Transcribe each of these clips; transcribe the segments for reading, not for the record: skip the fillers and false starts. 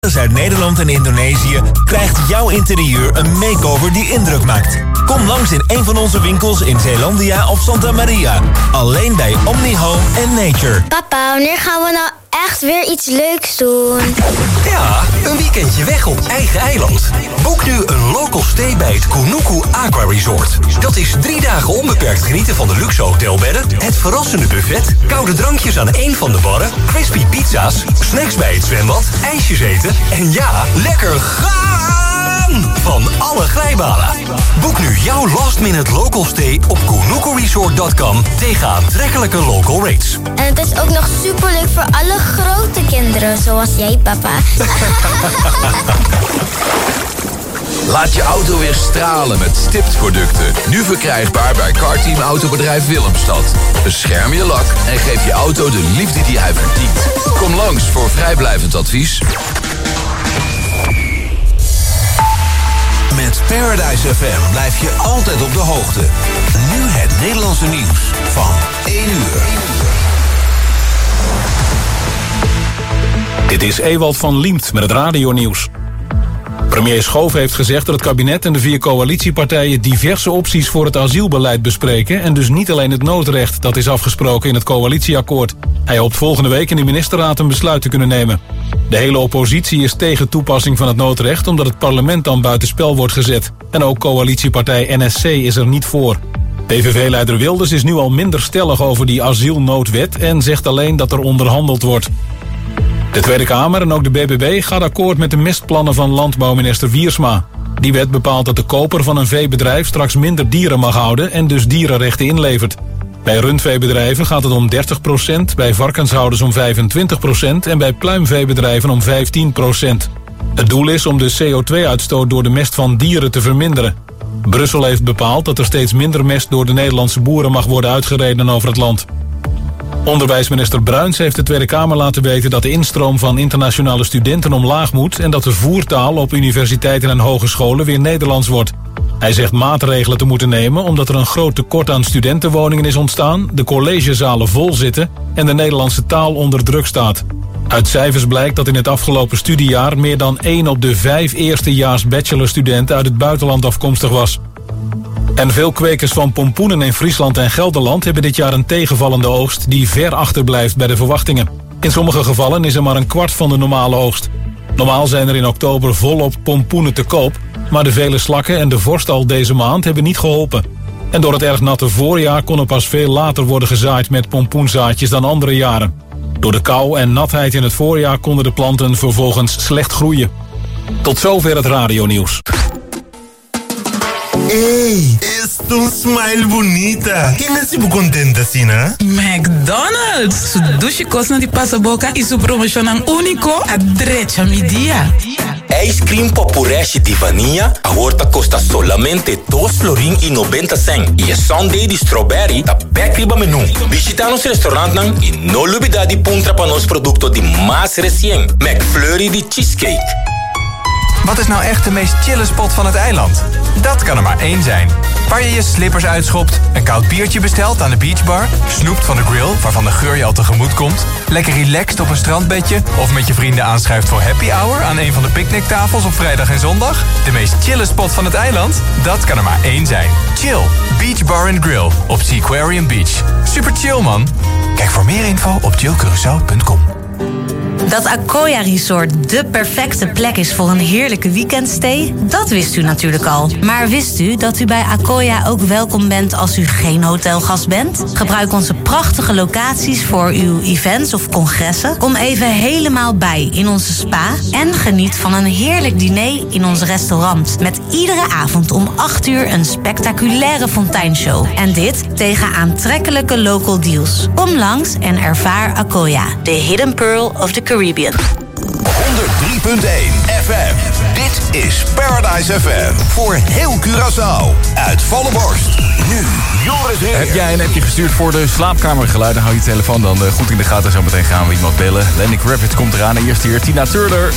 uit Nederland en Indonesië krijgt jouw interieur een makeover die indruk maakt. Kom langs in een van onze winkels in Zeelandia of Santa Maria. Alleen bij Omni Home and Nature. Papa, wanneer gaan we nou echt weer iets leuks doen? Ja, een weekendje weg op eigen eiland. Boek nu een local stay bij het Kunuku Aqua Resort. Dat is 3 dagen onbeperkt genieten van de luxe hotelbedden, het verrassende buffet, koude drankjes aan een van de barren, crispy pizza's, snacks bij het zwembad, ijsjes eten en ja, lekker gaan van alle glijbanen. Boek nu jouw last-minute local stay op kunukuresort.com tegen aantrekkelijke local rates. En het is ook nog superleuk voor alle grote kinderen, zoals jij, papa. Laat je auto weer stralen met stiptproducten. Nu verkrijgbaar bij Carteam Autobedrijf Willemstad. Bescherm je lak en geef je auto de liefde die hij verdient. Kom langs voor vrijblijvend advies. Met Paradise FM blijf je altijd op de hoogte. Nu het Nederlandse nieuws van 1 uur. Dit is Ewald van Liemt met het radionieuws. Premier Schoof heeft gezegd dat het kabinet en de 4 coalitiepartijen diverse opties voor het asielbeleid bespreken en dus niet alleen het noodrecht dat is afgesproken in het coalitieakkoord. Hij hoopt volgende week in de ministerraad een besluit te kunnen nemen. De hele oppositie is tegen toepassing van het noodrecht omdat het parlement dan buitenspel wordt gezet. En ook coalitiepartij NSC is er niet voor. PVV-leider Wilders is nu al minder stellig over die asielnoodwet en zegt alleen dat er onderhandeld wordt. De Tweede Kamer en ook de BBB gaat akkoord met de mestplannen van landbouwminister Wiersma. Die wet bepaalt dat de koper van een veebedrijf straks minder dieren mag houden en dus dierenrechten inlevert. Bij rundveebedrijven gaat het om 30%, bij varkenshouders om 25% en bij pluimveebedrijven om 15%. Het doel is om de CO2-uitstoot door de mest van dieren te verminderen. Brussel heeft bepaald dat er steeds minder mest door de Nederlandse boeren mag worden uitgereden over het land. Onderwijsminister Bruins heeft de Tweede Kamer laten weten dat de instroom van internationale studenten omlaag moet en dat de voertaal op universiteiten en hogescholen weer Nederlands wordt. Hij zegt maatregelen te moeten nemen omdat er een groot tekort aan studentenwoningen is ontstaan, de collegezalen vol zitten en de Nederlandse taal onder druk staat. Uit cijfers blijkt dat in het afgelopen studiejaar meer dan 1 op de 5 eerstejaars bachelorstudenten uit het buitenland afkomstig was. En veel kwekers van pompoenen in Friesland en Gelderland hebben dit jaar een tegenvallende oogst die ver achterblijft bij de verwachtingen. In sommige gevallen is er maar een kwart van de normale oogst. Normaal zijn er in oktober volop pompoenen te koop, maar de vele slakken en de vorst al deze maand hebben niet geholpen. En door het erg natte voorjaar kon er pas veel later worden gezaaid met pompoenzaadjes dan andere jaren. Door de kou en natheid in het voorjaar konden de planten vervolgens slecht groeien. Tot zover het radionieuws. Hey, es tu smile bonita. Quem é super contente assim, né? McDonald's. Su dushi cosna di pasaboca e su promocionan único a drecha mi dia. Ice cream popureste di vanilla a horta costa solamente $2,90. E a sundae di strawberry da backriba menu. Visita nos restaurant nang e no lubida di puntra pa nos producto di mas recien. McFlurry di cheesecake. Wat is nou echt de meest chille spot van het eiland? Dat kan er maar 1 zijn. Waar je je slippers uitschopt, een koud biertje bestelt aan de beachbar, snoept van de grill, waarvan de geur je al tegemoet komt, lekker relaxed op een strandbedje of met je vrienden aanschuift voor happy hour aan een van de picknicktafels op vrijdag en zondag. De meest chille spot van het eiland? Dat kan er maar 1 zijn. Chill. Beach Bar and Grill op Seaquarium Beach. Super chill, man. Kijk voor meer info op chillcuracao.com. Dat Akoya Resort dé perfecte plek is voor een heerlijke weekendstay, dat wist u natuurlijk al. Maar wist u dat u bij Akoya ook welkom bent als u geen hotelgast bent? Gebruik onze prachtige locaties voor uw events of congressen. Kom even helemaal bij in onze spa en geniet van een heerlijk diner in ons restaurant. Met iedere avond om 8 uur een spectaculaire fonteinshow. En dit tegen aantrekkelijke local deals. Kom langs en ervaar Akoya, de hidden pearl of the Caribbean. 103.1 FM. Dit is Paradise FM. Voor heel Curaçao. Uit volle borst. Nu Joris Heer. Heb jij een appje gestuurd voor de slaapkamergeluiden? Hou je telefoon dan goed in de gaten. Zometeen gaan we iemand bellen. Lenny Kravitz komt eraan. En eerst hier Tina Turner.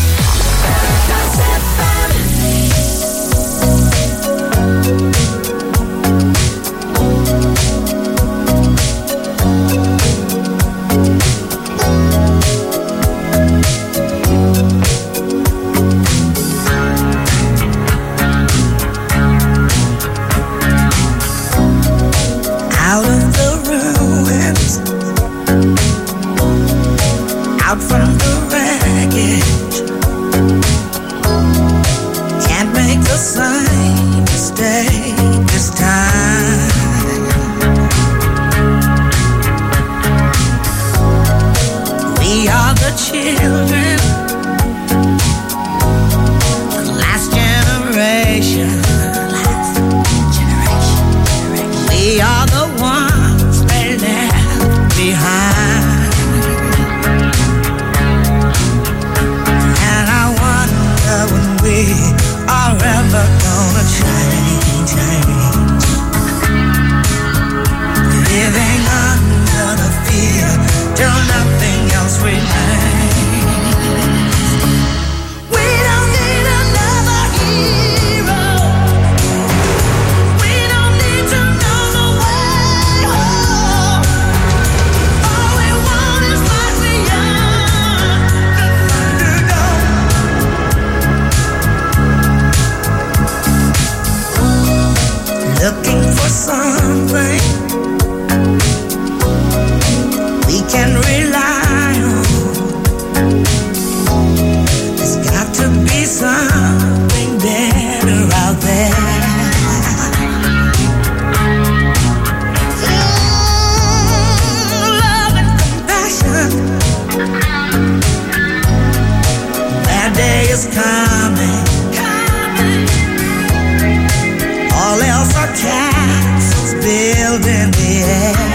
is coming. All else are castles built in the air.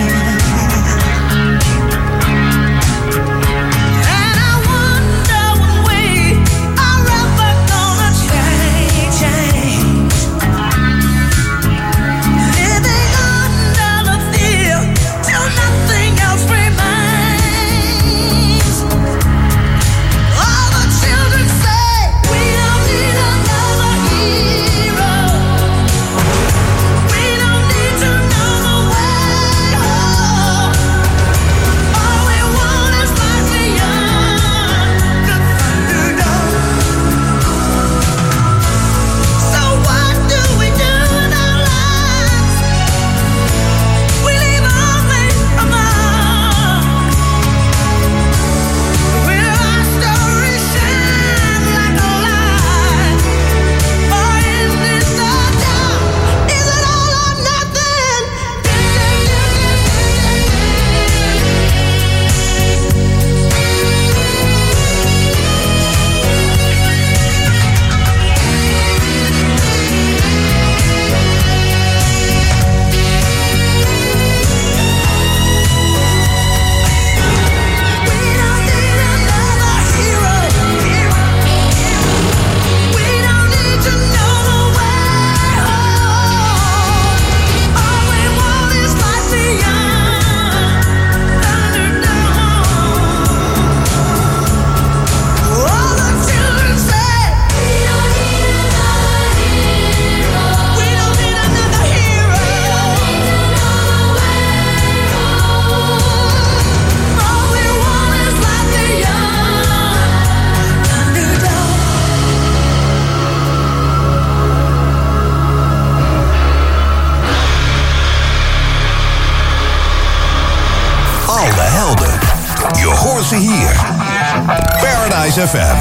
Paradise FM.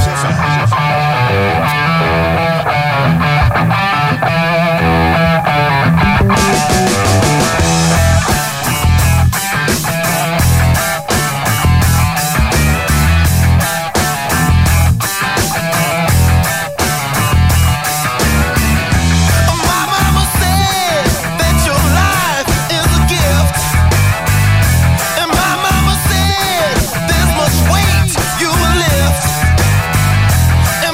And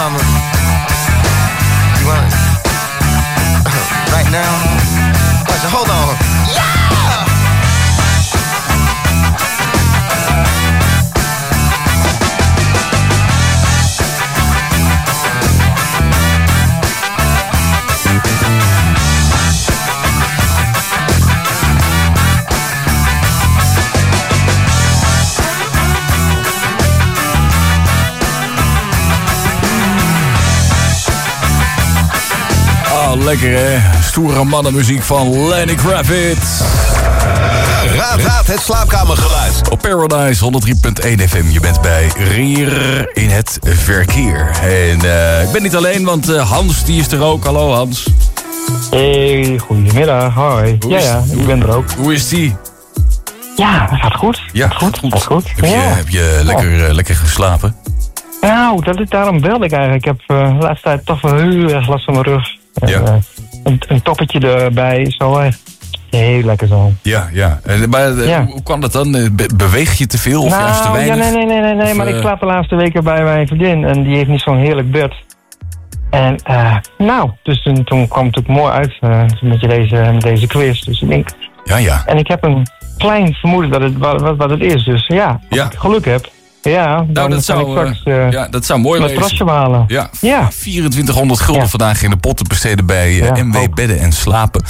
mama. You want right now? Hold on. Yeah! Lekker hè, stoere mannenmuziek van Lenny Kravitz. Raad het slaapkamergeluid. Op Paradise 103.1 FM. Je bent bij Rier in het verkeer. En ik ben niet alleen, want Hans die is er ook. Hallo Hans. Hey, goedemiddag. Hoi. Ik ben er ook. Hoe is die? Ja, dat gaat goed. Ja, gaat goed. Heb je lekker geslapen? Nou, daarom belde ik eigenlijk. Ik heb de laatste tijd toch wel heel erg last van mijn rug. En, een toppetje erbij, zo heel lekker zo. Ja. Maar hoe kan dat dan? Beweeg je te veel of juist te weinig? Nee, maar ik slaap de laatste weken bij mijn vriendin en die heeft niet zo'n heerlijk bed. En dus toen kwam het ook mooi uit met deze quiz. Dus ik denk... Ja. En ik heb een klein vermoeden dat het wat het is. Dus als ik geluk heb... Ja, dan dat zou mooi wezen. Een trosje halen. Ja. 2400 gulden vandaag in de pot te besteden bij MW Bedden en Slapen.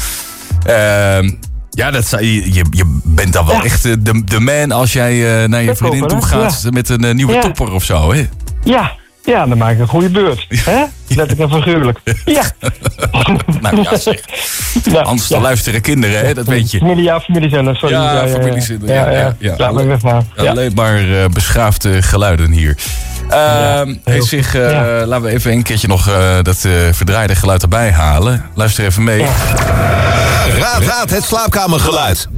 Je bent dan wel echt de man als jij naar je vriendin toe gaat met een nieuwe topper of zo, hè? Ja, dan maak ik een goede beurt. Hè? Letterlijk en figuurlijk. Ja. Zeg. Anders dan luisteren kinderen, hè? Dat weet je. Familiezender, sorry. Familiezender. Ja. Laat me weg maar. Alleen maar beschaafde geluiden hier. Laten we even een keertje nog dat verdraaide geluid erbij halen. Luister even mee. Raad het slaapkamergeluid.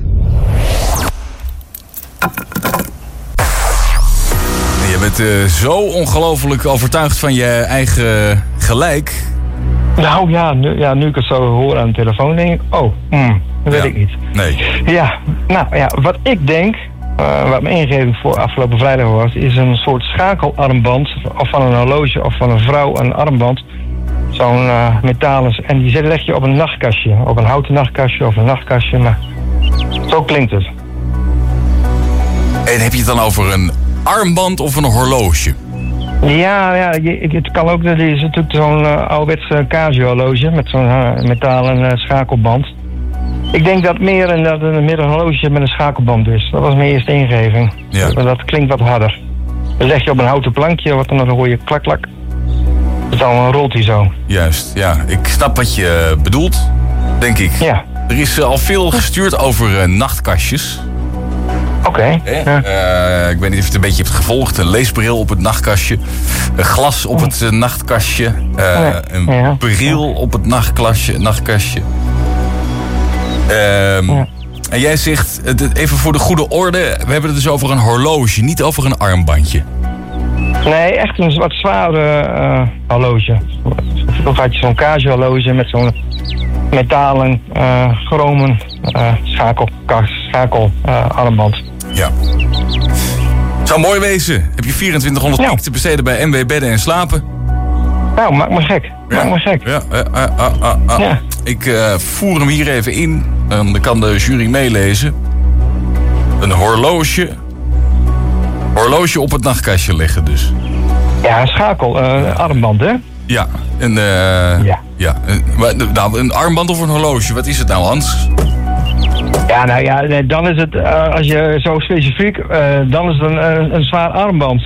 Je bent zo ongelooflijk overtuigd van je eigen gelijk. Nou nu ik het zo hoor aan de telefoon, denk ik... dat weet ik niet. Nee. Wat ik denk... wat mijn ingeving voor afgelopen vrijdag was... is een soort schakelarmband... of van een horloge of van een vrouw een armband... zo'n metalen... en die leg je op een nachtkastje. Op een houten nachtkastje of een nachtkastje. Maar zo klinkt het. En heb je het dan over een armband of een horloge? Ja, het kan ook. Er is natuurlijk zo'n ouderwetse Casio-horloge met zo'n metalen schakelband. Ik denk dat meer een horloge met een schakelband is. Dat was mijn eerste ingeving. Ja. Dat klinkt wat harder. Dan leg je op een houten plankje, wat dan hoor je klak. Dan rolt hij zo. Juist, ja. Ik snap wat je bedoelt, denk ik. Ja. Er is al veel gestuurd over nachtkastjes. Oké. Ik weet niet of je het een beetje hebt gevolgd. Een leesbril op het nachtkastje. Een glas op het nachtkastje. Een bril op het nachtkastje. En jij zegt, even voor de goede orde... we hebben het dus over een horloge, niet over een armbandje. Nee, echt een wat zware horloge. Of had je zo'n Casio-horloge met zo'n metalen, chromen schakelarmband. Ja. Zou mooi wezen. Heb je 2400 piek te besteden bij MW Bedden en Slapen? Nou, maak me gek. Ja. Ik voer hem hier even in. Dan kan de jury meelezen. Een horloge op het nachtkastje leggen dus. Ja, een schakelarmband, hè? Ja. Een armband of een horloge? Wat is het nou, Hans? Ja, dan is het, als je zo specifiek, dan is het een zwaar armband.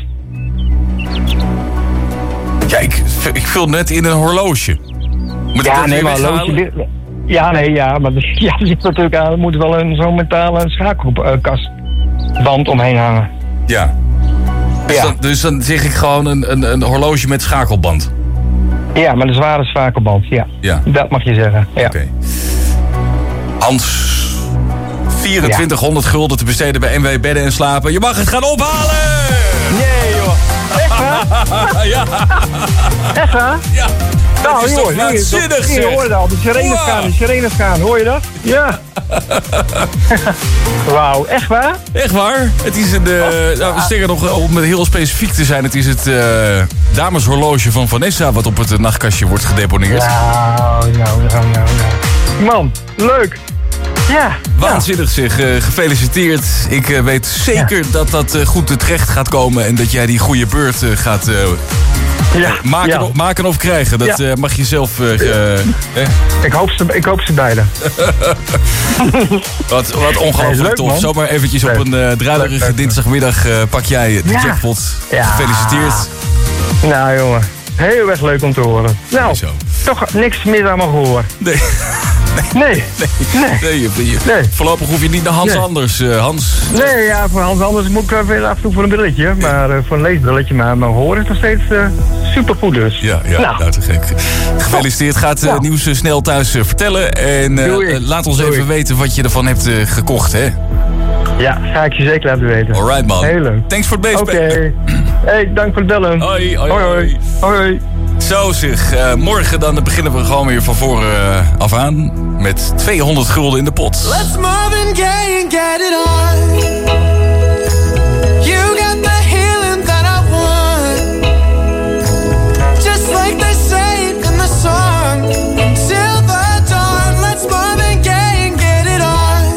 Ja, ik vul net in een horloge. Moet ik dat weer weghalen? Maar er zit natuurlijk aan, er moet wel zo'n metalen schakelkastband omheen hangen. Ja. Dus dan zeg ik gewoon een horloge met schakelband. Ja, met een zware schakelband, ja. Dat mag je zeggen, ja. Oké. Hans, 2400 gulden te besteden bij MW Bedden en Slapen. Je mag het gaan ophalen! Nee, joh. Echt waar? Ja. Echt waar? Ja. Nou, is joh, toch waanzinnig, je zeg. hoort het al. De sirenes gaan. Hoor je dat? Ja. Wauw, echt waar? Echt waar. Het is een, sterker nog, om heel specifiek te zijn, het is het dameshorloge van Vanessa wat op het nachtkastje wordt gedeponeerd. Nou. Man, leuk. Ja. Waanzinnig zeg. Gefeliciteerd. Ik weet zeker dat dat goed terecht gaat komen en dat jij die goede beurt gaat maken of krijgen. Dat mag je zelf... Ik hoop ze beide. Wat ongelooflijk leuk, tof. Man. Zomaar eventjes op een druilerige dinsdagmiddag pak jij de jackpot. Gefeliciteerd. Nou jongen, heel erg leuk om te horen. Nou, toch niks meer aan me gehoord. Nee. Voorlopig hoef je niet naar Hans Anders. Hans. Nee, ja, voor Hans Anders moet ik weer af en toe voor een brilletje. Maar voor een leesbrilletje. Maar mijn horen is nog steeds supergoed dus. Ja, nou te gek. Gefeliciteerd. Ga het nieuws snel thuis vertellen. En laat ons even weten wat je ervan hebt gekocht, hè? Ja, ga ik je zeker laten weten. Alright, man. Heel leuk. Thanks voor het meespelen. Oké. Hey, dank voor het bellen. Hoi. Zo zeg, morgen dan beginnen we gewoon weer van voren af aan. Met 200 gulden in de pot. Let's Marvin Gaye and get it on. You got the healing that I want. Just like they say in the song. Till the dawn, let's Marvin Gaye and get it on.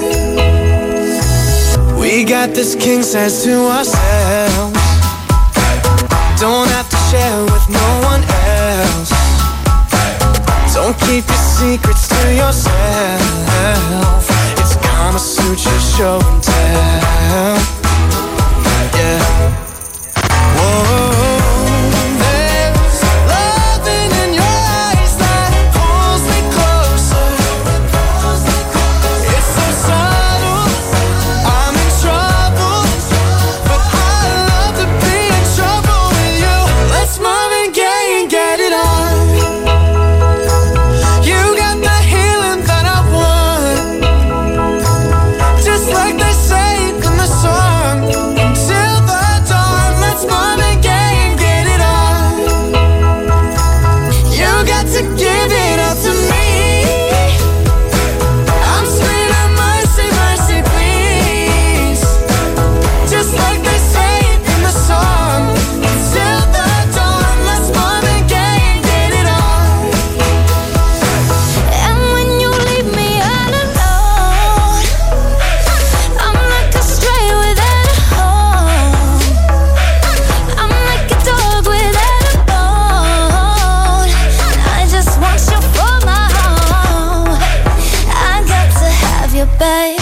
We got this king size to ourselves. Don't have to share with no one else. Don't keep your secrets to yourself. It's Kama Sutra show and tell. Yeah. Whoa. There's loving in your eyes that pulls me closer. It's so subtle, I'm in trouble, but I love to be in trouble with you. Let's Marvin Gaye and get it on. You got the healing that I want. Just like they say in the song. Until the dawn, let's Marvin Gaye and get it on. You got to give it up to me. I'm screaming mercy, mercy, please. Just like they say in the song. Until the dawn, let's Marvin Gaye and get it on. And when you leave me all alone, I'm like a stray without a home. I'm like a dog without a bone. I just want you for my home. I got to have you, babe.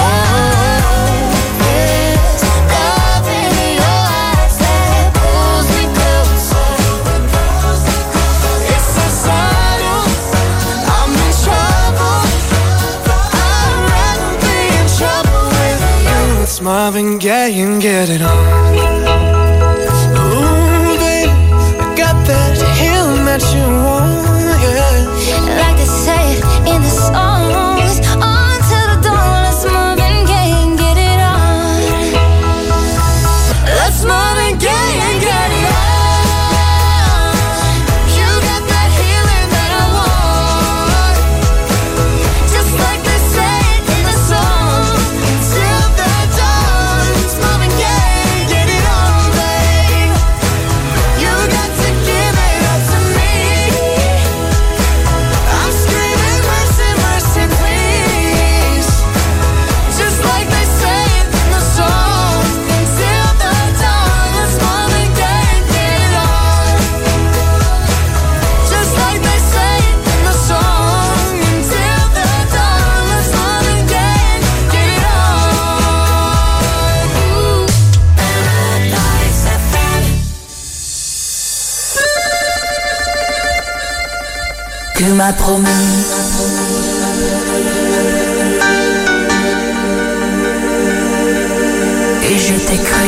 There's love in your eyes that pulls me closer. It's so subtle, I'm in trouble, but I'd rather be in trouble with you. It's Marvin Gaye and get it on. Ooh, baby, I got that healing that you want, yeah. Like they say in the songs, on till the dawn, let's Marvin Gaye and get it on. Let's Marvin Gaye and get it on. You got that healing that I want. Just like they say in the song. Till the dawn, it's Marvin Gaye and get it on, babe. You got to give it up to me. I'm screaming mercy, mercy, please. Just like they say in the song. Until the dawn, let's Marvin Gaye and get it on. Just like they say in the song. Until the dawn, let's Marvin Gaye and get it on. Paradise FM. Que m'a promis et je t'ai cru.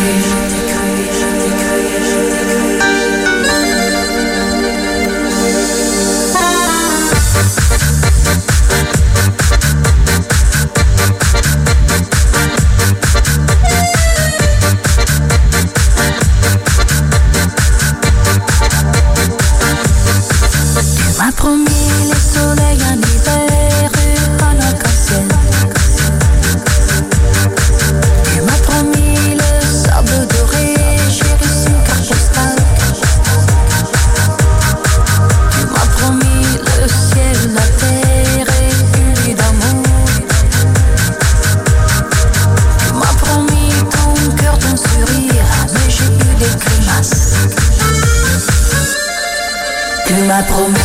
promis.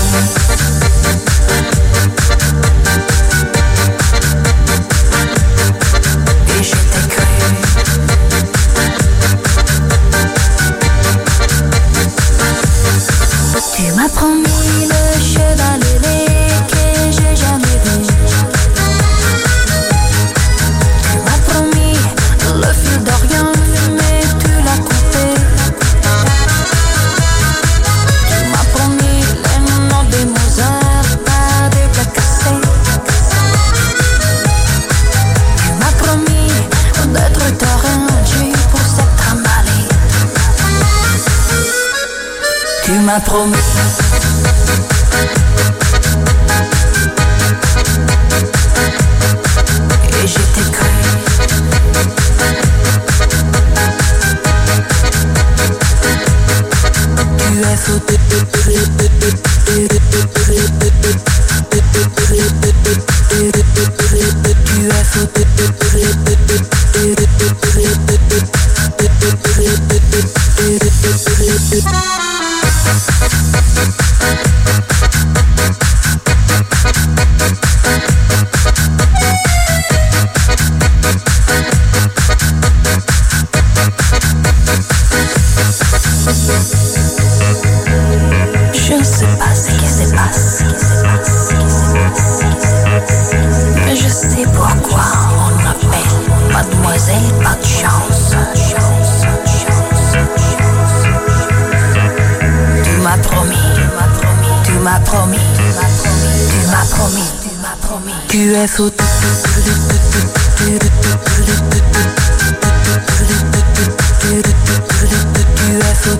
Et je t'ai cru. Tu m'as promis le cheval ailé que j'ai jamais vu. Tu m'as promis le fil d'Orient, mais tu l'as coupé. Tu m'as promis les noms des Mozart par des plats cassés. Tu m'as promis d'être t'arranger pour cette trimballée. Tu m'as promis. Et je t'ai cru. Tu es fou. Tu es fou. Je ne sais pas ce qui se passe, mais je sais pourquoi on m'appelle Mademoiselle Pas de Chance. Tu m'as promis, tu m'as promis, tu m'as promis, tu m'as promis. Tu es fou. Tu es fou.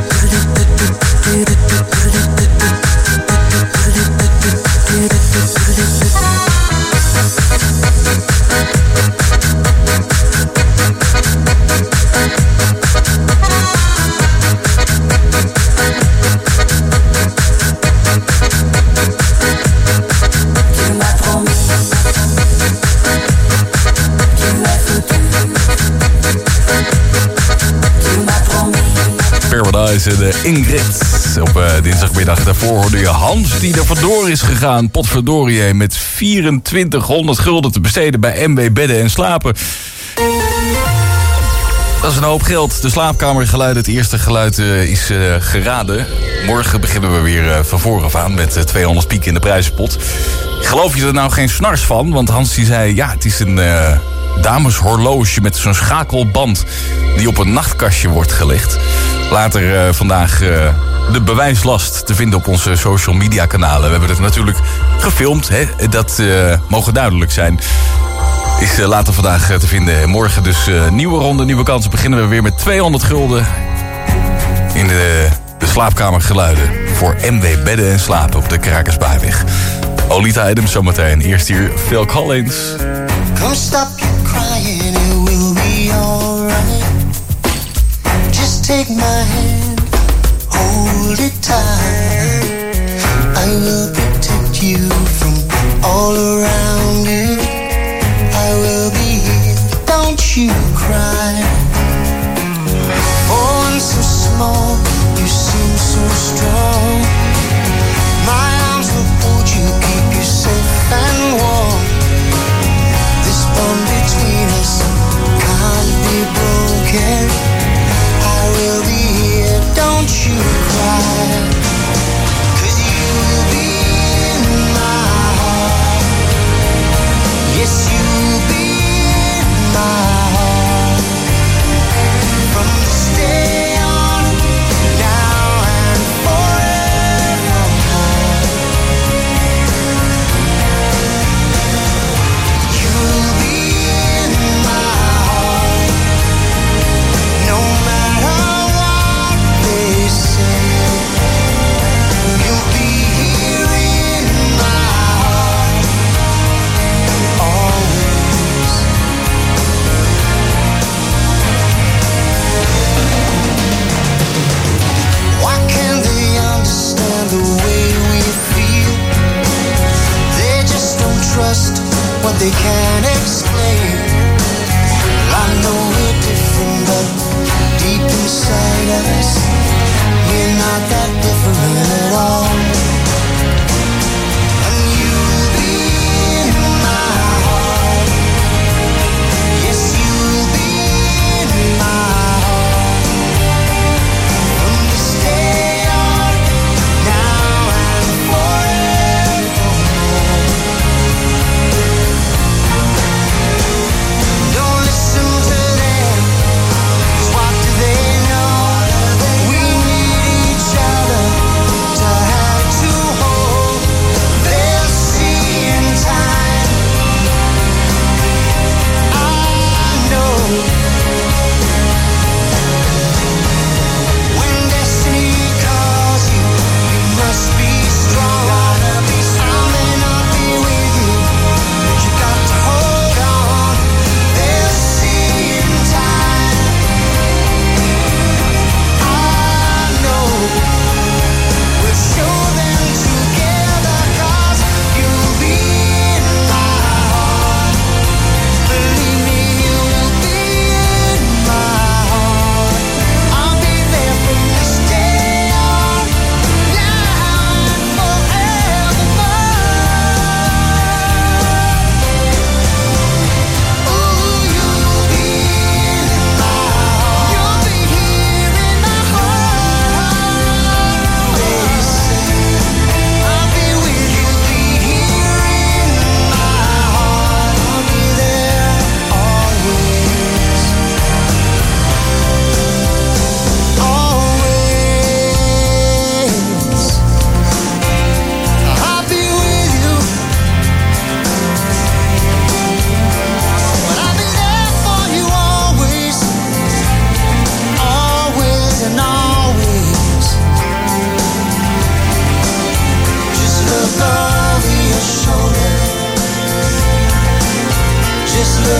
Paradise en Ingrid. Op dinsdagmiddag daarvoor hoorde je Hans die er vandoor is gegaan. Potverdorie, met 2400 gulden te besteden bij MW Bedden en Slapen. Dat is een hoop geld. De slaapkamergeluid, het eerste geluid is geraden. Morgen beginnen we weer van vooraf aan met 200 piek in de prijzenpot. Geloof je er nou geen snars van? Want Hans die zei, ja, het is een dameshorloge met zo'n schakelband die op een nachtkastje wordt gelegd. Later vandaag de bewijslast te vinden op onze social media kanalen. We hebben het natuurlijk gefilmd, hè? Dat mogen duidelijk zijn. Is later vandaag te vinden. Morgen dus nieuwe ronde, nieuwe kansen. Beginnen we weer met 200 gulden in de slaapkamergeluiden voor MW Bedden en Slapen op de Krakersbaayweg. Olita Adams zometeen. Eerst hier Phil Collins. Come stop your crying, it will be alright. Just take my hand, hold it tight. I will protect you from all around you. I will be here, don't you cry. For one so small, you seem so strong. My arms will hold you, keep you safe and warm. This bond between us can't be broken. I will be here, don't you cry. 'Cause you will be in my heart. Yes, you will be in my heart.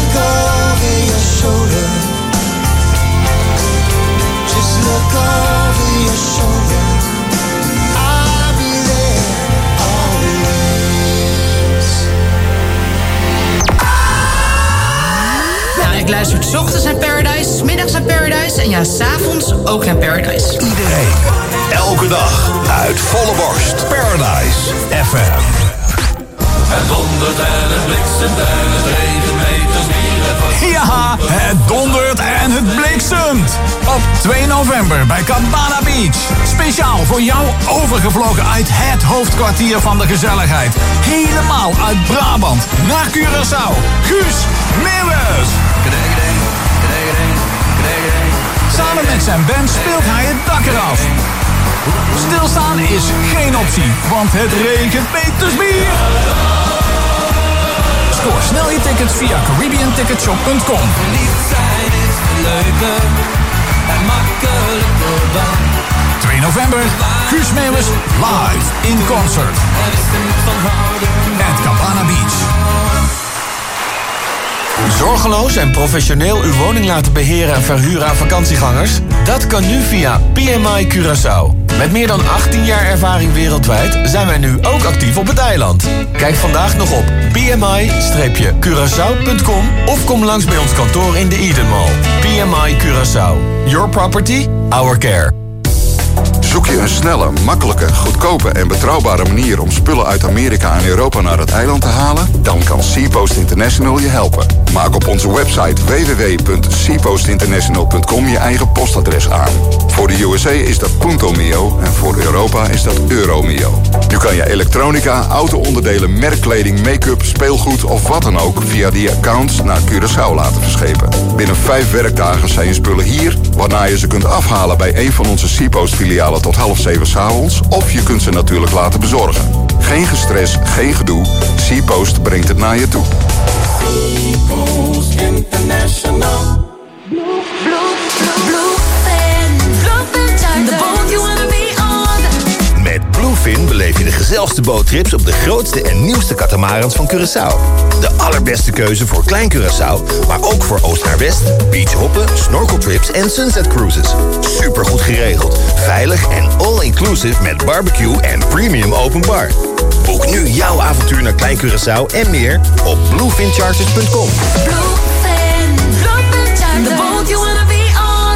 look over your shoulder. Just look over your shoulder. I'll be there always. Ja, ik luister 's ochtends naar Paradise, 's middags naar Paradise en ja, 's avonds ook naar Paradise. Iedereen, elke dag, uit volle borst. Paradise FM. Het dondert en het bliksemt en het regent meters meer. Ja, het dondert en het bliksemt. Op 2 november bij Cabana Beach. Speciaal voor jou overgevlogen uit het hoofdkwartier van de gezelligheid. Helemaal uit Brabant naar Curaçao. Guus Meeuwis. Samen met zijn band speelt hij het dak eraf. Stilstaan is geen optie, want het regent meters meer. Scoor snel je tickets via CaribbeanTicketShop.com. Verliefd zijn is leuker en makkelijker. 2 november, Guus Meeuwis live in concert. At Cabana Beach. Zorgeloos en professioneel uw woning laten beheren en verhuren aan vakantiegangers? Dat kan nu via PMI Curaçao. Met meer dan 18 jaar ervaring wereldwijd zijn wij nu ook actief op het eiland. Kijk vandaag nog op pmi-curaçao.com of kom langs bij ons kantoor in de Eden Mall. PMI Curaçao. Your property, our care. Zoek je een snelle, makkelijke, goedkope en betrouwbare manier om spullen uit Amerika en Europa naar het eiland te halen? Dan kan SeaPost International je helpen. Maak op onze website www.seapostinternational.com je eigen postadres aan. Voor de USA is dat Punto Mio en voor Europa is dat Euro Mio. Nu kan je elektronica, auto-onderdelen, merkkleding, make-up, speelgoed of wat dan ook via die accounts naar Curaçao laten verschepen. Binnen 5 werkdagen zijn je spullen hier, waarna je ze kunt afhalen bij een van onze SeaPost filialen tot 6:30 s'avonds, of je kunt ze natuurlijk laten bezorgen. Geen gestres, geen gedoe. SeaPost brengt het naar je toe. SeaPost International. Met Bluefin beleef je de gezelligste boottrips op de grootste en nieuwste catamarans van Curaçao. De allerbeste keuze voor Klein Curaçao, maar ook voor oost naar west, beachhoppen, snorkeltrips en sunset cruises. Supergoed geregeld, veilig en all-inclusive met barbecue en premium open bar. Boek nu jouw avontuur naar Klein Curaçao en meer op bluefincharters.com. The boat you wanna be on.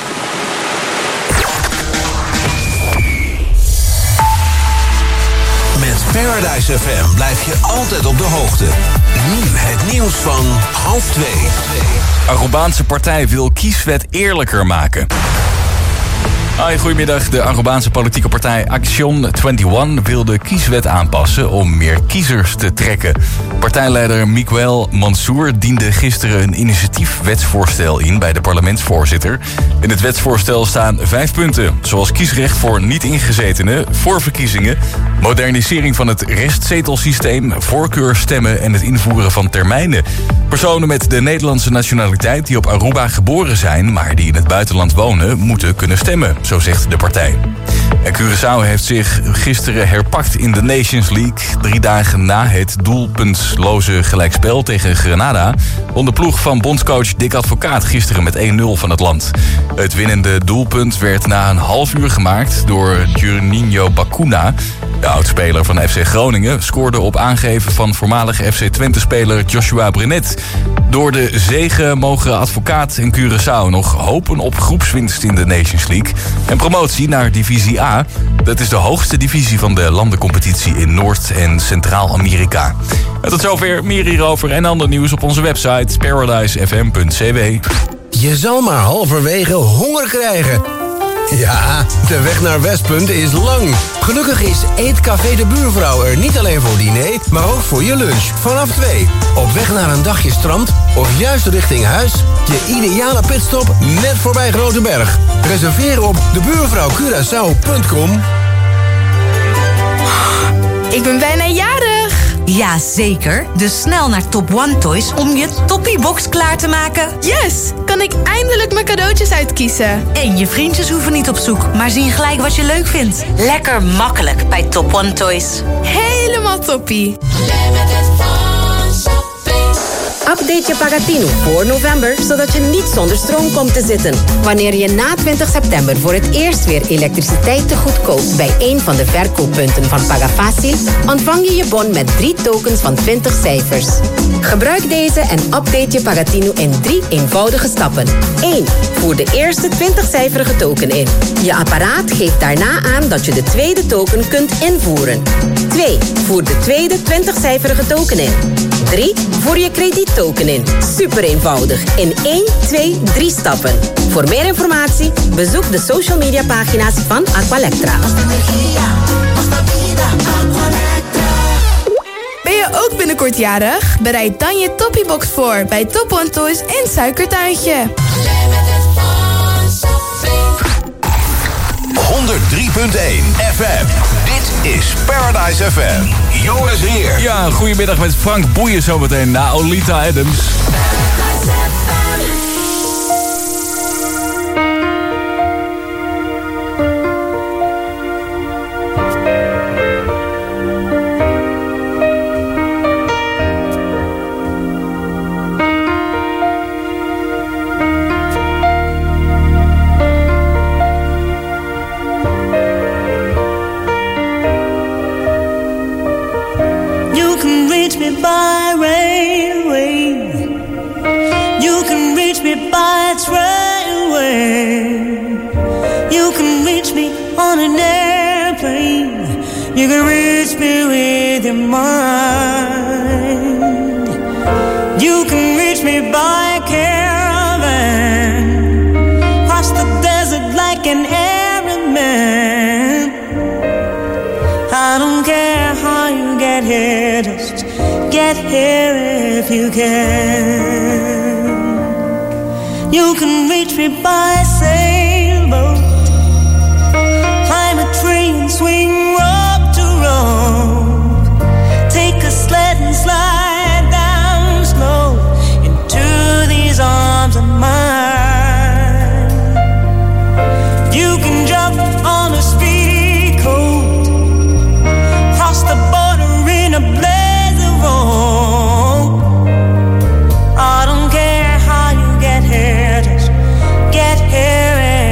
Met Paradise FM blijf je altijd op de hoogte. Nu het nieuws van 1:30. Arubaanse partij wil kieswet eerlijker maken. Hoi, goedemiddag. De Arubaanse politieke partij Action 21 wil de kieswet aanpassen om meer kiezers te trekken. Partijleider Miguel Mansour diende gisteren een initiatiefwetsvoorstel in bij de parlementsvoorzitter. In het wetsvoorstel staan 5 punten, zoals kiesrecht voor niet-ingezetenen, voorverkiezingen, modernisering van het restzetelsysteem, voorkeurstemmen en het invoeren van termijnen. Personen met de Nederlandse nationaliteit die op Aruba geboren zijn, maar die in het buitenland wonen, moeten kunnen stemmen, zo zegt de partij. En Curaçao heeft zich gisteren herpakt in de Nations League. 3 dagen na het doelpuntloze gelijkspel tegen Grenada won de ploeg van bondscoach Dick Advocaat gisteren met 1-0 van het land. Het winnende doelpunt werd na een half uur gemaakt door Juninho Bacuna. De oudspeler van FC Groningen scoorde op aangeven van voormalige FC Twente-speler Joshua Brenet. Door de zege mogen Advocaat en Curaçao nog hopen op groepswinst in de Nations League en promotie naar Divisie A. Dat is de hoogste divisie van de landencompetitie in Noord- en Centraal-Amerika. En tot zover, meer hierover en ander nieuws op onze website paradisefm.cw. Je zal maar halverwege honger krijgen. Ja, de weg naar Westpunt is lang. Gelukkig is Eetcafé de Buurvrouw er niet alleen voor diner, maar ook voor je lunch. Vanaf 2. Op weg naar een dagje strand of juist richting huis. Je ideale pitstop net voorbij Groteberg. Reserveer op debuurvrouwcuraçao.com. Ik ben bijna jarig. Ja, zeker. Dus snel naar Top One Toys om je toppiebox klaar te maken. Yes! Kan ik eindelijk mijn cadeautjes uitkiezen? En je vriendjes hoeven niet op zoek, maar zien gelijk wat je leuk vindt. Lekker makkelijk bij Top One Toys. Helemaal toppie. Update je Pagatino voor november, zodat je niet zonder stroom komt te zitten. Wanneer je na 20 september voor het eerst weer elektriciteit te goed koopt bij een van de verkooppunten van Pagafacil, ontvang je je bon met 3 tokens van 20 cijfers. Gebruik deze en update je Pagatino in 3 eenvoudige stappen. 1. Voer de eerste 20-cijferige token in. Je apparaat geeft daarna aan dat je de tweede token kunt invoeren. 2. Voer de tweede 20-cijferige token in. 3. Voer je krediettoken in. Super eenvoudig. In 1, 2, 3 stappen. Voor meer informatie bezoek de social media pagina's van Aqualectra. Ben je ook binnenkort jarig? Bereid dan je Toppybox voor bij Top One Toys in Suikertuintje. 103.1 FM. Dit is Paradise FM. Joris hier. Ja, goedemiddag met Frank Boeien zometeen na Olita Adams. By railway, you can reach me by trailway, you can reach me on an airplane, you can reach me with your mind, you can reach me by caravan, cross the desert like an Arab man. I don't care how you get here, just get here if you can. You can reach me by sailboat, climb a tree and swing rope to rope, take a sled and slide down slow into these arms of mine. You can jump on a speedy coat, cross the border in a blaze. I don't care how you get here, just get here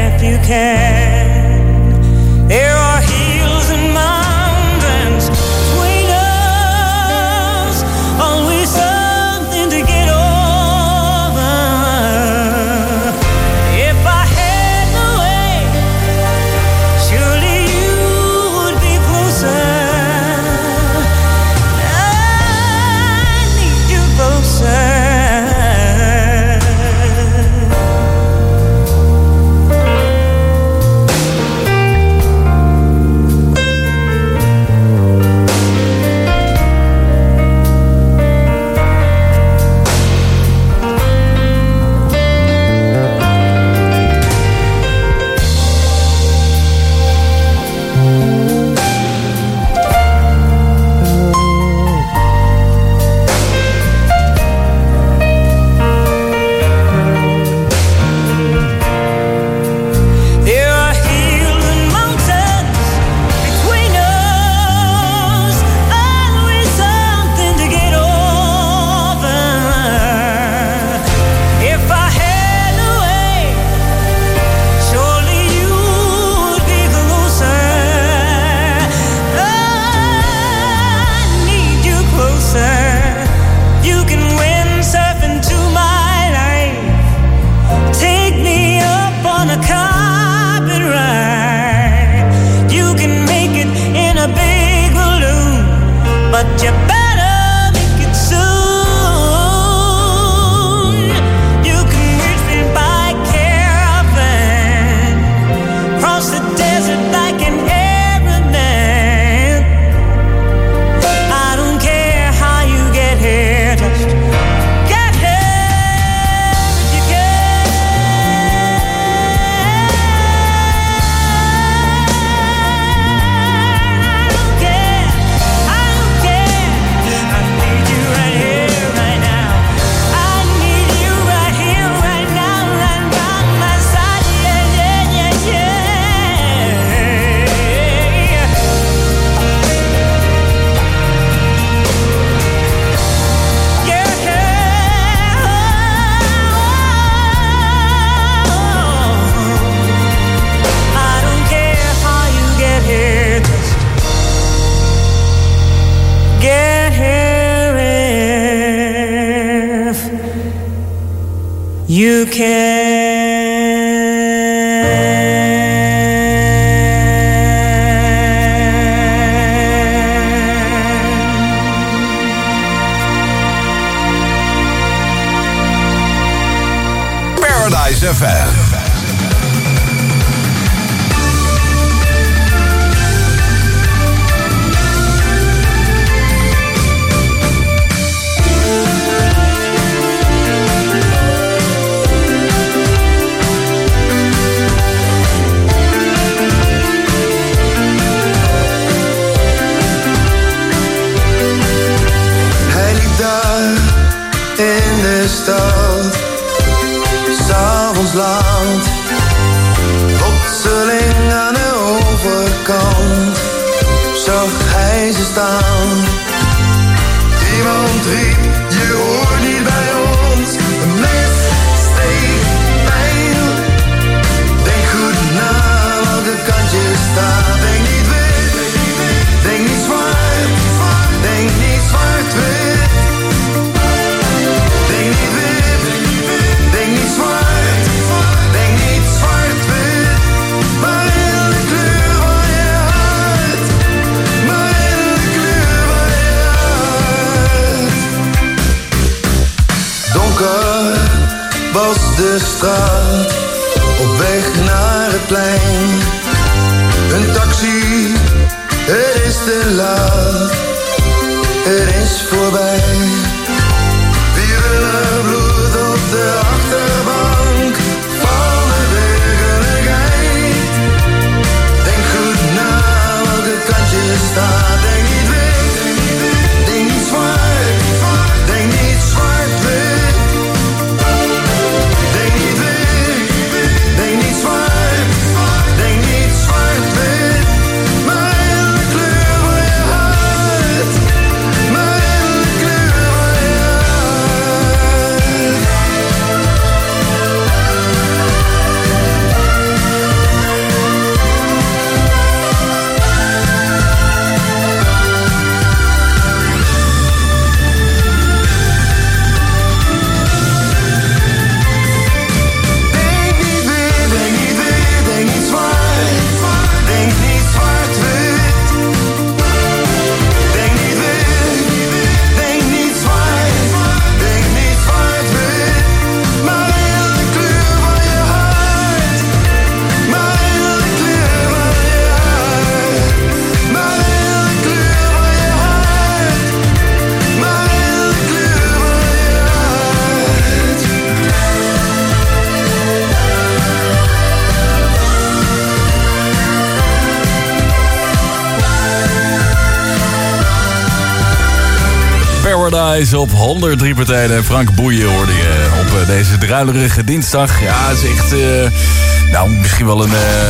You can. Paradise FM. In de stad, 's'avonds laat, plotseling aan de overkant, zag hij ze staan. Iemand riep, je hoort niet bij ons, een mes steekt pijn. Denk goed na welke kant je staat, denk niet wit, denk niet zwart, denk niet zwart-wit. Was de straat op weg naar het plein. Een taxi, het is te laat, het is voorbij. Wiebelig bloed op de achterbank van de werkelijkheid. Denk goed na welke kant je staat. Denk niet wit, denk niet zwart, denk niet zwart-wit. Paradise op 103 partijen. En Frank Boeien hoorde je op deze druilerige dinsdag. Ja, het is echt, misschien wel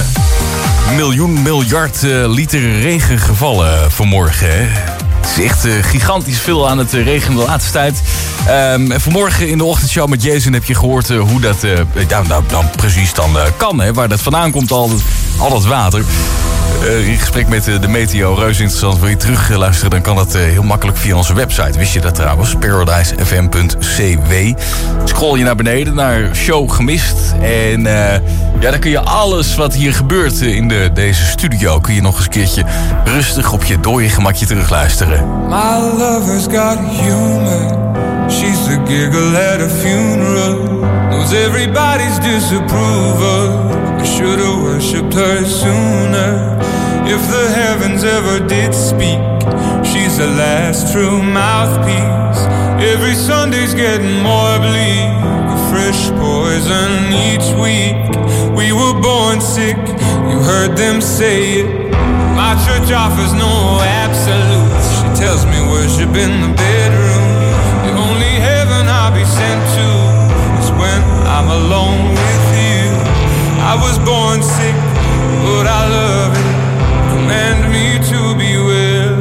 een miljard liter regen gevallen vanmorgen. Hè? Het is echt gigantisch veel aan het regenen de laatste tijd. Vanmorgen in de ochtendshow met Jason heb je gehoord hoe dat dan precies kan. Hè? Waar dat vandaan komt, al dat water. In gesprek met de Meteo, reuze interessant. Wil je terug luisteren, dan kan dat heel makkelijk via onze website. Wist je dat trouwens? paradisefm.cw. Scroll je naar beneden, naar show gemist. En dan kun je alles wat hier gebeurt in deze studio... kun je nog eens een keertje rustig op je dode gemakje terugluisteren. My lover's got humor. She's the giggle at a funeral. Knows everybody's disapproval. I should've worshipped her sooner. If the heavens ever did speak, she's the last true mouthpiece. Every Sunday's getting more bleak, a fresh poison each week. We were born sick, you heard them say it. My church offers no absolutes. She tells me worship in the bedroom. The only heaven I'll be sent to is when I'm alone with you. I was born sick, but I love it. Command me to be well.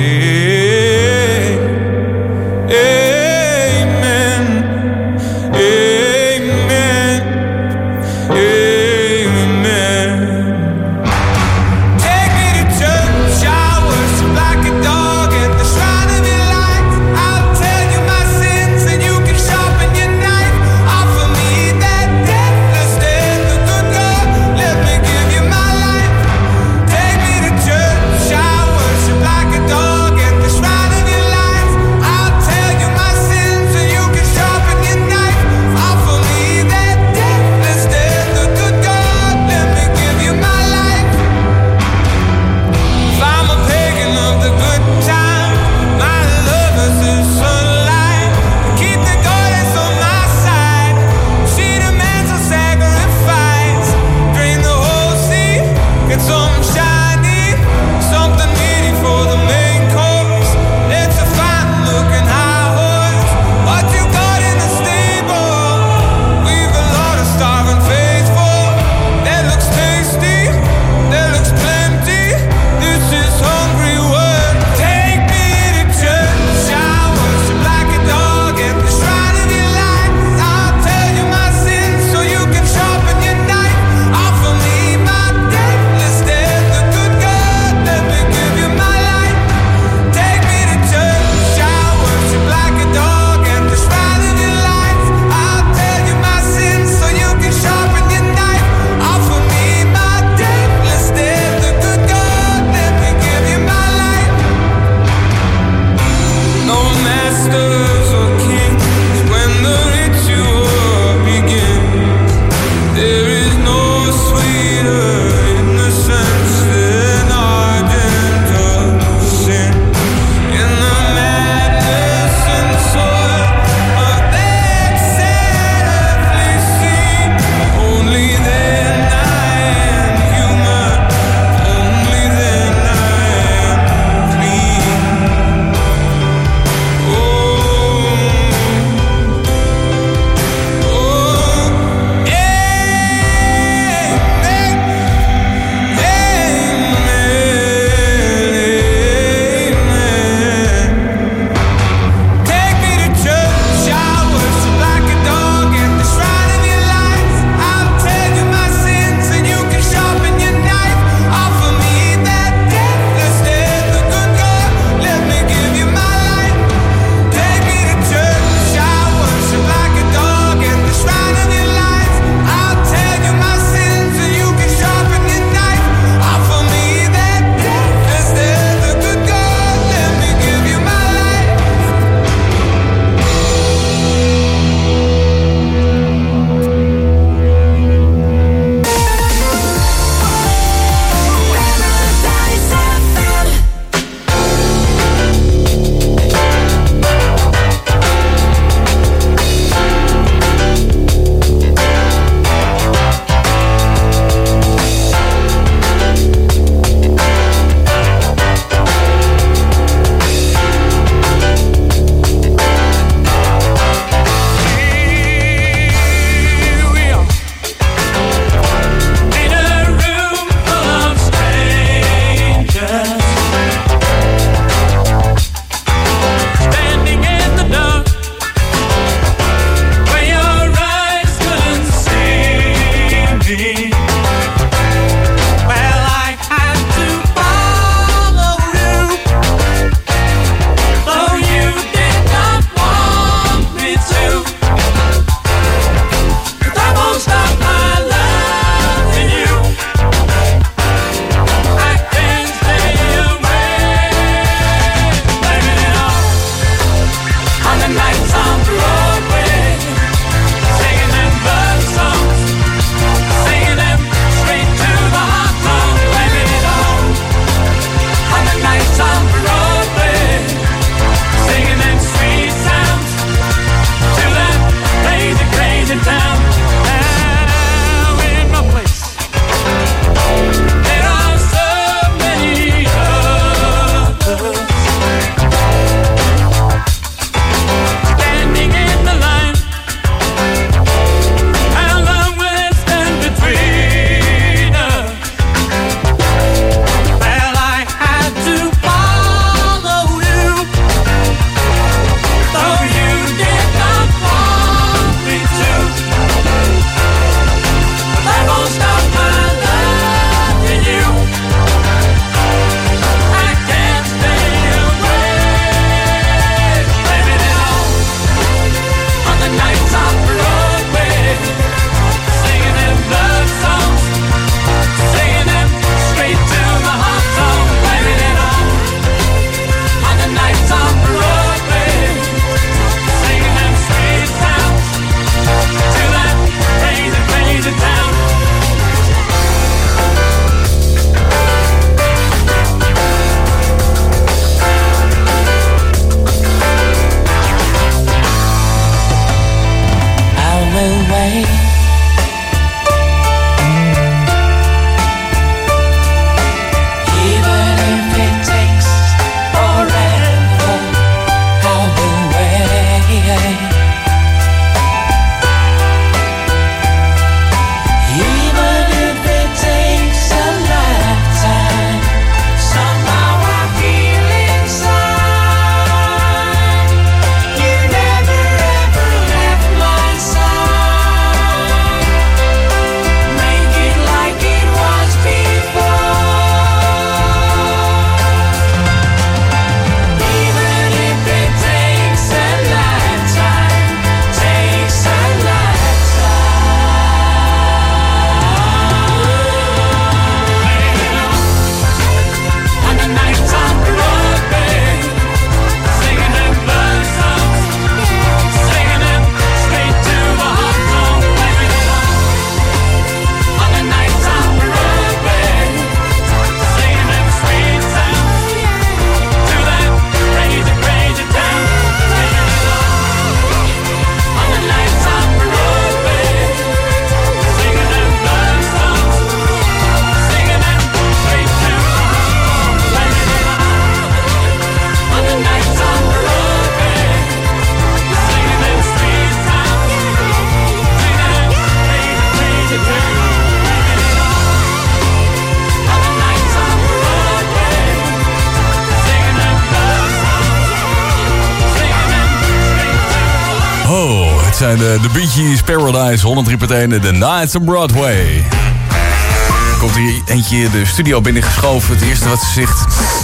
Amen. Amen. Amen. Take me to church, I worship like a dog at the shrine of your light. I'll tell you my sins and you can sharpen your knife. Offer me zijn de Bee Gees, Paradise, 103.1, The Nights on Broadway. Komt hier eentje de studio binnengeschoven. Het eerste wat ze zegt...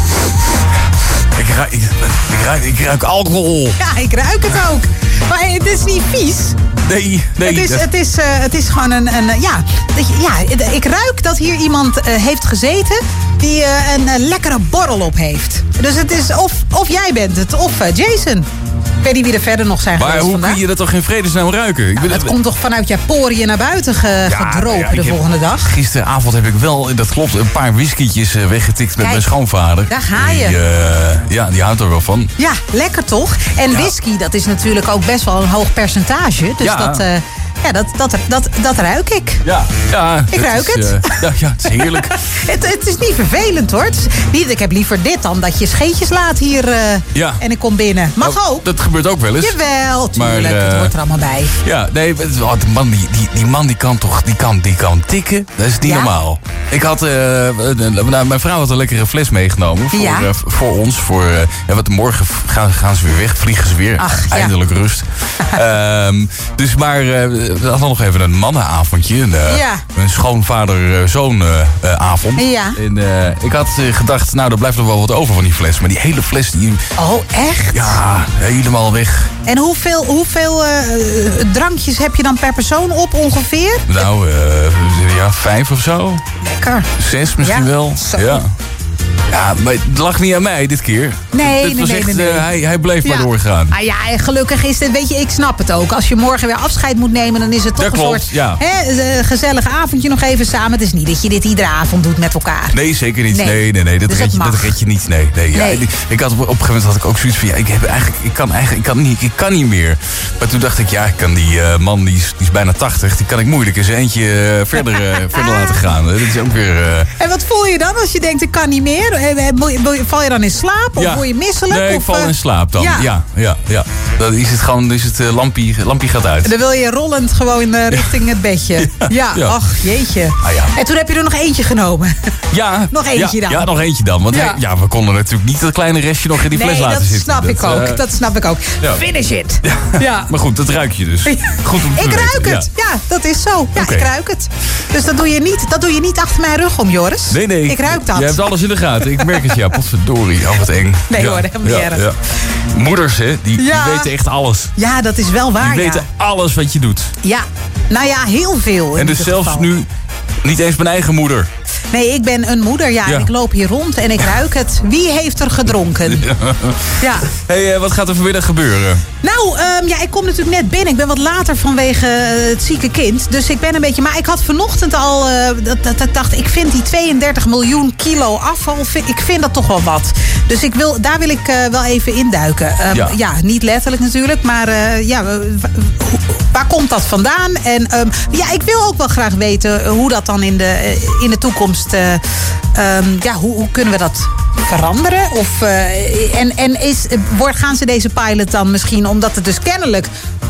Ik ruik alcohol. Ja, ik ruik het ook. Maar het is niet vies. Nee. Het is gewoon ik ruik dat hier iemand heeft gezeten die een lekkere borrel op heeft. Dus het is of jij bent het, of Jason. Ik weet niet wie er verder nog zijn geweest vandaag. Maar hoe kun je dat toch in vredesnaam ruiken? Het komt toch vanuit je poriën naar buiten gedropen de volgende dag? Gisteravond heb ik wel, dat klopt, een paar whiskietjes weggetikt met mijn schoonvader. Daar ga je. Die houdt er wel van. Ja, lekker toch? En whisky, dat is natuurlijk ook best wel een hoog percentage. Dus dat ruik ik. Ja, ik ruik het. Het is heerlijk. Het is niet vervelend hoor. Ik heb liever dit dan dat je scheetjes laat hier en ik kom binnen. Mag ook. Dat gebeurt ook wel eens. Jawel, tuurlijk. Het hoort er allemaal bij. Ja, nee, die man die kan tikken. Dat is niet normaal. Ik had, mijn vrouw had een lekkere fles meegenomen voor ons. Want morgen gaan ze weer weg, vliegen ze weer. Eindelijk rust. Dus maar... we hadden nog even een mannenavondje. Een schoonvader-zoon avond. Ja. En ik had gedacht, nou, er blijft nog wel wat over van die fles. Maar die hele fles... Oh, echt? Ja, helemaal weg. En hoeveel drankjes heb je dan per persoon op ongeveer? Nou, 5 of zo. Lekker. 6 misschien wel. Zo. Ja. Ja, maar het lag niet aan mij dit keer. Nee. Hij bleef maar doorgaan. Ah ja, en gelukkig is het, weet je, ik snap het ook. Als je morgen weer afscheid moet nemen, dan is het toch soort gezellig avondje nog even samen. Het is niet dat je dit iedere avond doet met elkaar. Nee, zeker niet. Nee. Dat red je niet. Nee. Ja, ik had op een gegeven moment had ik ook zoiets van, ik kan niet meer. Maar toen dacht ik, ik kan die man, die is bijna 80, die kan ik moeilijk eens eentje verder laten gaan. Dat is ook weer... En wat voel je dan als je denkt, ik kan niet meer? Val je dan in slaap? Of word je misselijk? Nee, ik val in slaap dan. Ja. Dan is het gewoon, lampie gaat uit. Dan wil je rollend gewoon richting het bedje. Ja. Ach, jeetje. En toen heb je er nog eentje genomen. Ja. Nog eentje dan. Ja, nog eentje dan. Want we konden natuurlijk niet dat kleine restje nog in die fles laten zitten. Dat snap ik ook. Ja. Finish it. Ja. Maar goed, dat ruik je dus. Goed om te weten. Ruik het. Ja, dat is zo. Ja, ik ruik het. Dus dat doe je niet achter mijn rug om, Joris. Nee. Ik ruik dat. Je hebt alles in de gaten. Ik merk het, potverdorie. Wat eng. Nee hoor, helemaal niet erg. Ja. Moeders, hè, die weten echt alles. Ja, dat is wel waar, Die weten alles wat je doet. Ja, nou ja, heel veel. En dus zelfs geval. Nu niet eens mijn eigen moeder. Nee, ik ben een moeder, en ik loop hier rond en ik ruik het. Wie heeft er gedronken? Ja. Hey, wat gaat er vanmiddag gebeuren? Nou, ik kom natuurlijk net binnen. Ik ben wat later vanwege het zieke kind. Dus ik ben een beetje... Maar ik had vanochtend al... dat ik dacht, ik vind die 32 miljoen kilo afval... Ik vind dat toch wel wat. Dus daar wil ik wel even induiken. Niet letterlijk natuurlijk. Maar waar komt dat vandaan? En ik wil ook wel graag weten hoe dat dan in de toekomst... hoe kunnen we dat veranderen? Of, gaan ze deze pilot dan misschien... omdat het dus kennelijk...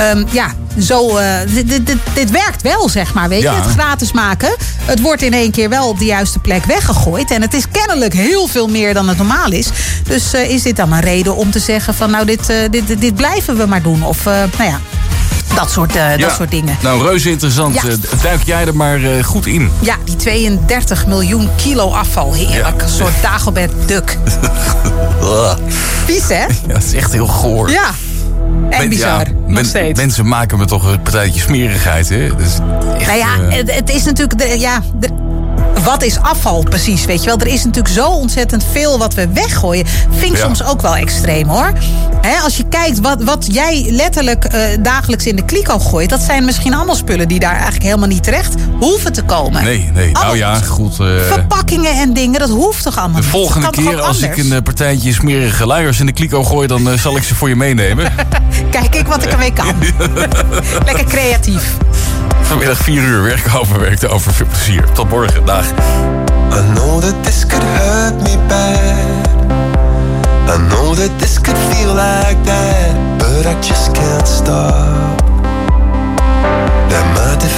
dit werkt wel, zeg maar, weet je? Het gratis maken. Het wordt in één keer wel op de juiste plek weggegooid. En het is kennelijk heel veel meer dan het normaal is. Dus is dit dan een reden om te zeggen van... nou, dit blijven we maar doen? Of, dat soort dingen. Nou, reuze interessant. Duik jij er maar goed in. Ja, die 32 miljoen kilo afval. Heerlijk. Een soort Dagobert Duck. Vies, hè? Ja, het is echt heel goor. Ja. En bizar. Nog steeds. Mensen maken me toch een partijtje smerigheid, hè? Dus echt, het is natuurlijk... wat is afval precies, weet je wel? Er is natuurlijk zo ontzettend veel wat we weggooien. Vind ik soms ook wel extreem, hoor. Als je kijkt wat jij letterlijk dagelijks in de kliko gooit... dat zijn misschien allemaal spullen die daar eigenlijk helemaal niet terecht hoeven te komen. Nee. Goed. Verpakkingen en dingen, dat hoeft toch allemaal niet? De volgende keer als ik een partijtje smerige luiers in de kliko gooi... dan zal ik ze voor je meenemen. Kijk ik wat ik ermee kan. Lekker creatief. Vanmiddag 4 uur werkt over. Veel plezier. Tot morgen. Dag. I know that this could hurt me bad. I know that this could feel like that. But I just can't stop. That my